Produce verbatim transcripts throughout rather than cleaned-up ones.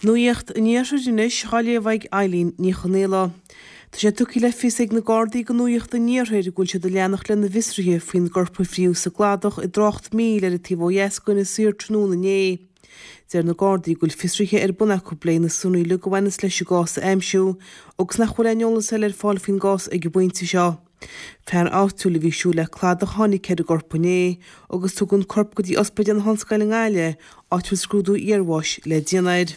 Nuíocht níosa dúnis chaile bhaig Eileen ní chonéla. Tá sé tuí le fisig na Gardaí go nuíocht a níorthéir gúil se do leannach le na visrithe faoin gorpa friú sa gladach i drocht mí ar a tíbhs go na suúr trú na né. Déir na Gardaí gúil fisrithe ar bunachú léin na sunnaí le go bhhanas leis gás a aimsiú agus nach chuil eolalas eile ar fáil faoin gás ag go buinte seo. Fear áúla bhí siú le cladach tháinig cead a gorpa né agus tugann corp go dtí ospaid an honscail an gáile áit scrúdú iarmhais le déanaid.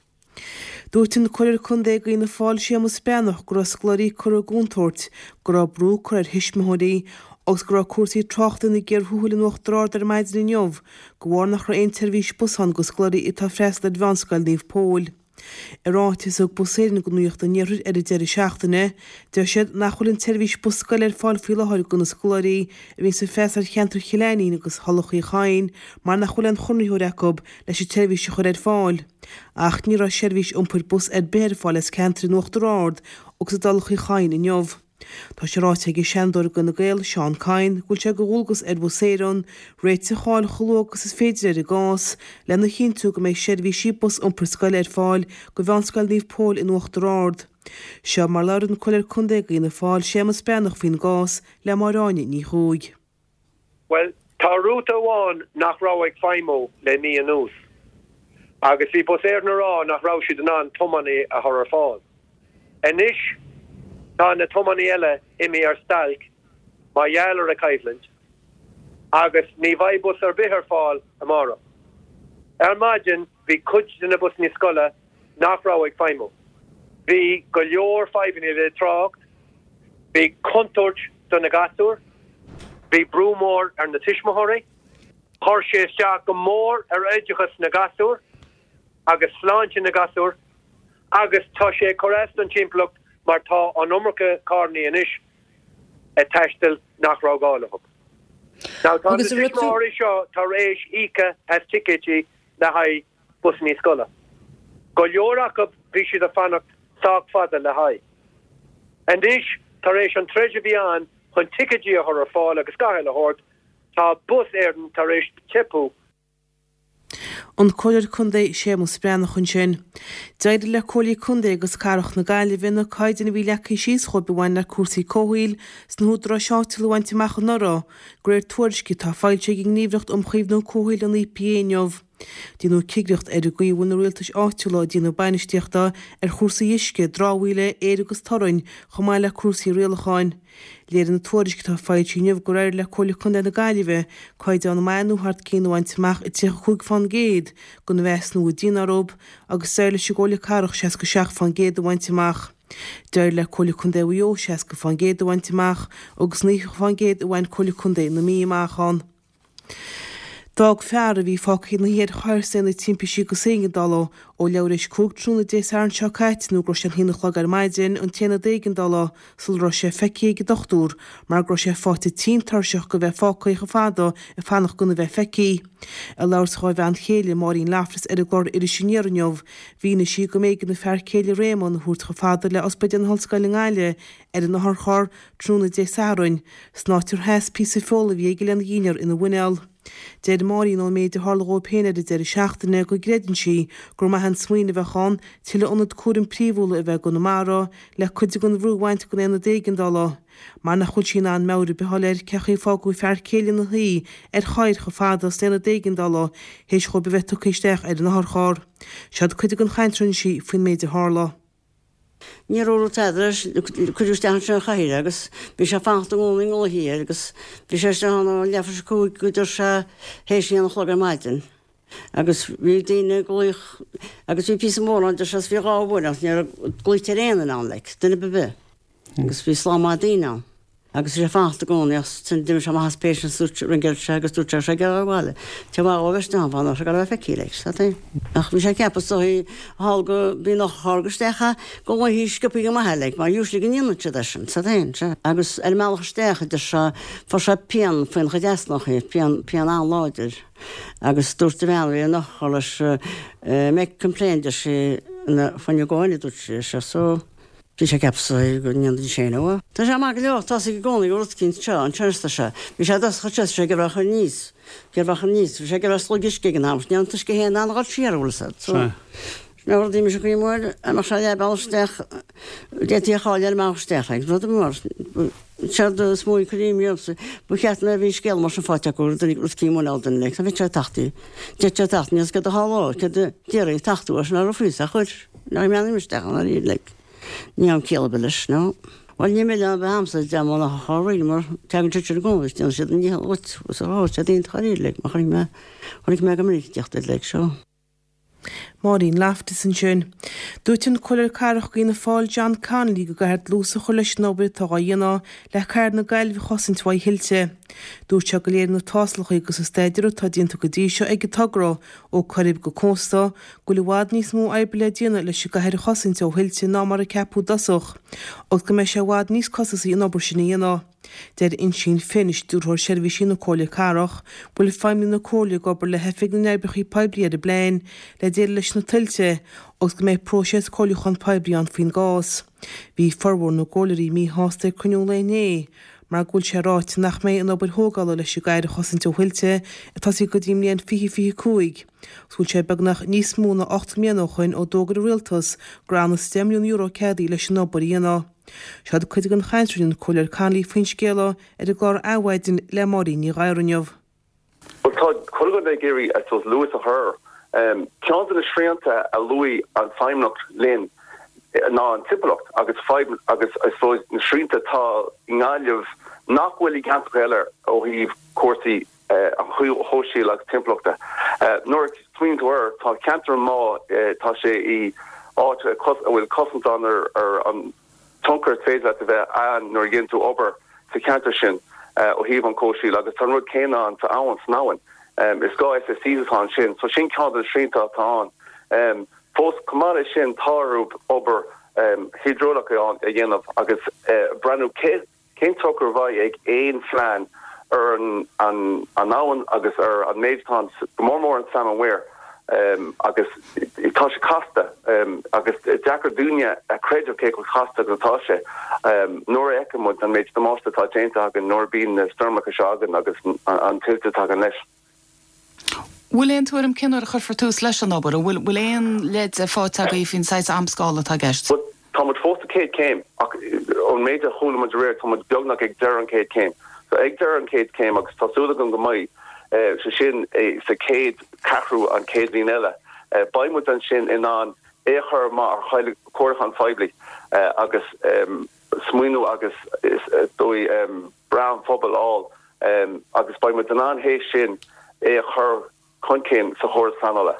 Dúirtin chuir chun dé go na fáil séamas beannach go sclaí chur a gúntóirt go ra brú chur ar hisismathirí agus go ra cuasaí trochta na ggéir thuúla nuachtarrád ar maidid na neomh go bhhar nach ra intervís busan go sclaí i tá freistal advanscail níomh pól. Ar áitis ag buséirna go nuíocht a níorthid ar a deidir seachtainna, deir siad nachfuil intervís buscail ar fáil fiúlathir go na sclaí a bhín sa feasar cheantar chiléín agus hallchaí chain, mar nachfuil an chunraíú recob leis sé televís chur ar fáil. Ach ní ra seirbhís iompar bus ar béir fáil is ceantar nuachtarrád agus a dallchaí chain in neomh. Tá sé ráite ag seanúir go na Gael Seán Cain gúil se go bhúlgus ar buséireann réit sa cháil chológus is féidir ar a gás le na chinú go méid seirbhí síbus iompar scoil ar fáil go bheanscail níomh pól in nuachtarrád. Seo mar leran chuir chundé go na fáil séamas beannach faoin gás le marráine ní chúig. Well, tá rúta amháin nach rá ag feimó le ní an nús. Agus bhí buséir na rá nach rá siad an an tomaní a thar fáil. Inis tá na tomaní eile imi ar stalc má dhealar a Caithland agus ní bhaid bus ar bithar fáil amara. Ar maidin bhí cuid na bus ní scoile nach rá ag feimó. Bhí go leor faibanní le trácht, bhí contúirt don na gasúr, bhí brúmór ar na tuismathirí, chuir sé isteach go mór ar éideachas na gasúr agus sláinte na gasúr agus tá sé chorast an timpplacht mar tá an umracha carní inis a teistil nach rá gáilehab. Now tá na tuismathirí seo tá rééis íce as ticketí le haid bus ní scoile. Go leorach go bhí siad a fannacht ság fada le haid. And is tá rééis an treisir bhí an chun ticketí a thar fáil agus gaithil a hort tá bus éirn tar rééis tipú. An choir chundé séamas beannach chun sin. Deidir le cholí chundé agus carach na Gaile bhína caiidir na bhí lecaí síos chud bhhain le cuasaí cóhíil sna húdra seátil bhainte meach an nora, gréir tuairisci tá fáilte ag gníomhreacht umchaomhnú cóhíil an í piéneomh. Dínú cigreacht ar a gcuomhna rialtas áitiúla dínú bainisteachta ar chósaí isce dráhuiile éir agus torainn chomáil le cuasaí rialacháin. Léir na tuairisci tá fáilte neamh go raibh le chola chundé na Gailibhe, chuid an mainú hart cíanúhaint meach i tíocha chuig fan géad go na bheitnú a dínarób agus saoir le sigóla carach seas go seach fan géad a bhainte meach. Deir le chola chundé bhío seas go fan géad a bhainte meach agus ní fan géad a bhain chola chundé na mí meachán. Dag fear a bhí fácaí na héad chuirsa na timppisí go ségadala ó leabhréis cúgtrúna dééis an seo caiitnú gro an híanach ar maidin an téna dégadala sul ro sé feici go dochtúr, mar gro sé fáta tíntarseach go bheith fácaí go fada a fannach gona bheith feici. A leirsáid bheith an chéile marín láfras ar a glór ar sinnéarneomh, hí na si go méid na fear céile réman thuút go fada le ospaid an hallscoil an gáile ar an nachar chóir trúna déáin, snáitir heas pí sa fóla bhí ag le an gíinear ina bhuineal. Déir marí nó méid de hálagó péine de déir seachtainna go grédan si gur mai hen smuoine bheitán tiile onad cuarin príomhúla a bheith go na mara le chuide gon bhrúhaint go éna dégadala. Mar nach chuil sin an meir behallir cechaí fágú fear céile na hí ar chaid go fada sténa dégadala hééis cho bheitú chéisteach ar an nachthchár. Sead chuide gon chaintrin si faoin méid de hála. Ní róú teidir chuústean se chaire agus bhí sé fáta ggóing ó hí agus bhí sé anna lefar cúig goidir se hééis an chlogar maidin. Agus bhí daine agus bhí pí mór de se bhí gáhúach ar gluite réanaan an le duna bebé. Agus bhí sláá daine. Agus sé fáta gcóna san duimi sem haspéisian ringil se agus dúte se gahile. Te bhá óhheiste bhana se go bheith fecíleis. Ach bhí sé cepaí há go bí nach hágastecha go hí scipaí go maiile, mar dúsla go níonte sin sa se. Agus ar meachstecha de se fá se pean faoin chu deasnach pean an láidir. Agus dúirta bhehí nach leis mé compléinte sé fanne gáine dút sé so. Bhí sé ceapsa go níon séanamha. Tá sé mar go leocht tá go gcónaí go cinn seo an teirsta se. Bhí sé chatte sé go bhcha níos, gur bhcha níos, sé go slogis an ná neanta go héana an gáil fiarhúlasa. Nawr ddim eisiau gwneud mwyr, a mae siarad ebal stech, deti a choliad mewn stech, ag roedd yn mwr. Siarad smwy crymio, bwch at na fi sgel mor sy'n ffotio gwrdd, dyn ni gwrdd cym o'n eldyn leg, sa fi siarad tachti. Diet siarad tachti, nes gyda holo, gyda diri tachtu, os na rwffrys, a chwyr, na i mewn i'm stech, na i leg. Ni am cilbylys, no. Wel, ni'n meddwl am amser, dam o'n horwyl, mor tag yn trychyn gwmwys, dyn sydd yn hel, wyt, wyt, wyt, wyt, wyt, wyt, wyt, wyt, wyt, wyt, Maureen laftas an sin. Dúirt coilir carach gine fáil John Connolly go gahart lúsa cholis nóbe tá dhéana le cair na gailh chosin twa hilte. Dúirt go léir na táslach agus sa staidir tá dínta go dí seo ag tagra ó choirib go consta go le bhád níos mó aible díana leis go gair chosin twa hilte ná mar a ceapú dasach. Og go me se bhád níos cosas í an obair sin íana. Der in sin finis dúrthir sérvi sin na cóla carach, bhfuil feimlí na cóla gobar le hefig na nerbach í pebliad a blein, le déir leis na tiltte, og go méid prósés cóla chun peblian fin gás. Bhí forhór na cólarí mí hásta cuniúla né, mar gúil sé ráit nach méid an obair hógála leis go gair chosin te hilte, atá sí go dím líon fihi fihi cúig. Súil sé begnach níos mú na ocht mianóchain ó dógar rialtas, grana stem milliún euro cédaí leis an obair íana. Siad chuid an chaintrin coilir Connolly faoin scéala ar a glár áhaidin le Maureen ní gaiirneamh. Well, tá coilgan é géirí as was Lewis a her. Um, Ceann na sríanta a Louis an feimnach linn ná an timpachtacht agus feim agus I suppose na sríanta tá ngáileh nachhfuil í gan eile ó híh cuasaí a hóisií agus timpachta. Nuair twinúir tá cantar má tá sé í áit bhfuil cosint an ar an Tunker féis at bheith an nor gin tú ober sa cantar sin ó híh an cóisií agus tan rud céine an sa áhan snáin. Is gá is a síán sin, so sin cá an srínta tá an. Fós cumara sin tárúb ober hydrolach an a dhéanamh agus brenn cén tugur bhaid ag éon phlean ar an áhan agus ar an méidtá gomórmór an sam anhuiir. Um, agus tá sé casta um, agus Jackar dúine a créidir cé go casta gotá sé um, nóair eicemid an méid domáiste tá déanta agan nóir bíon na stormach seagan agus an tiltte agan leis. Bhfuil éon tuairm cinar chur for tús leis an obair, bhfuil bhfuil éon leid a fáteag í fin sais amscála tá gceist? Tá mud fósta céad céim ach ón méid a chúla mud réir tá mud beagnach ag dear an céad céim. So ag dear an céad céim agus tásúla an go maiid Uh, so sin uh, sa céad cachrú an céad lín eile. Uh, Baimmuid an sin in an échar má ar chaile cuachan feibli uh, agus um, smuoinú agus is uh, dói um, brown phobal all um, agus baimmuid an an hééis sin échar chuncén sa chóir sanala.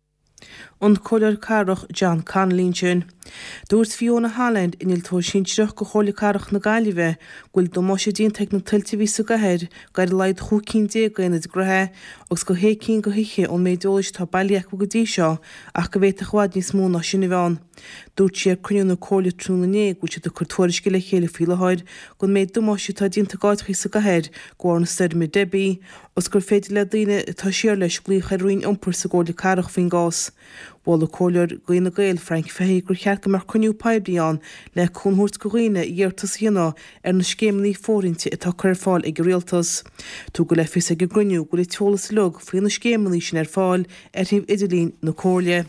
An coilir carach John Connolly sin. Dúirt Fiona Halland inil tó sin trech go chola carach na gailibh, gúil do má sé dín teag na tiltte ví sa gahéir, gair leid chúcín dé gaine gruthe, agus go hécín go hiiche ón méiddóis tá bailíach go dí seo, ach go bhéit a chhád níos mó ná sinna bheán. Dúirt sé cuniú na cóla trúna né, gúil sé do chuirtuairisce le chéile fileáid, go méid do má sé tá dínta gáitchaí sa gahéir, go na stead me Debbie, os gur féidir le daine tá siar leis glíocha roiin iompur sa ggóla carach fin gás. Bhla cóir goine gail Frank fehé gur chearcha mar cuniú peblián le chunhúirt go roiine dhéirtas dhéana ar na scéimnaí fórinte atá chuir fáil ag réaltas. Tú go le fis ag gruniú go le teolalas lug faoin na scéimnaí sin ar fáil ar thíomh idirlín na cóirle.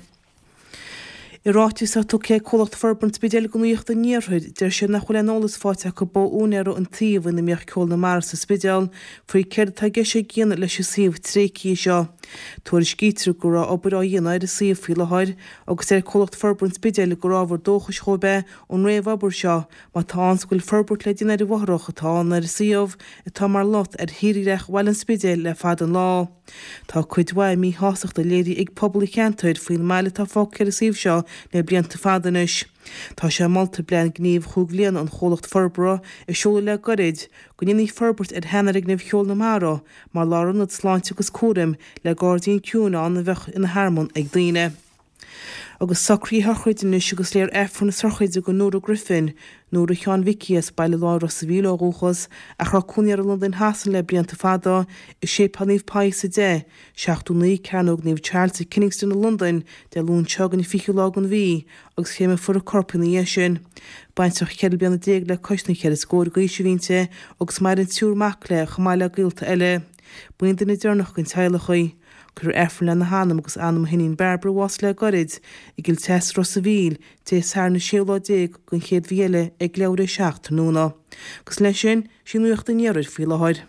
I ráiti sa tú cé cólacht forbant bidéile go nuocht a níorthuid, der sé nach chuil nólas fáte go bó únéarú an tíomh na meoch ceol na mar sa spidéal, faoi ceir tá ge sé géana leis sé síomh trécí seo. Tuair scítriú go rá obair á dhéana ar a síomh fileáid, agus ar cólacht forbant bidéile go rábhar dóchas chóbe ón réamh obair seo, má tá anscoil forbart le dtíine ar bhthrocha tá ar a síomh, atá mar lot ar híireach bhil an spidéil le fad an lá. Tá chuid bhaid mí hásacht a léirí ag pobl cheantaid faoin meile tá fá ceir a síomh seo le blianta fadanis. Tá sé malta blean gníomh chuig líon an cholacht forbra i seola le gorid, go ní forbart ar henar ag nibh cheol na mara, mar láran na sláinte agus cuarim le gádaíon ciúna an na bheith ina Harmon ag daine. Agus sacrí harchuidinis agus léir efran na sarchuide go Nóra Griffin, Nóra Cheán Vickias baile lára sa bhíle róchas a chraúnear an London hasan le blianta fada i sé paníomh páis a dé, seachtú naí ceanóg níomh Charles i Kingston na London de lún teagan i fichiú lágan bhí, agus chéime fur a corpan í sin. Baintach cheil beanna déag le coisna cheir is scóir gaisio vínte agus mar an túr mac le chamáile gilta eile. Buin den i dúrnach gon teile chuí. chur efrin le na hanam agus anam hinnín Barbara was le gorid i gil test ros a bhíl té sar na siúlá déag gon chéad bhíle ag leabhar seach núna. Gus lei sin sin nuocht an nearid fi leáid.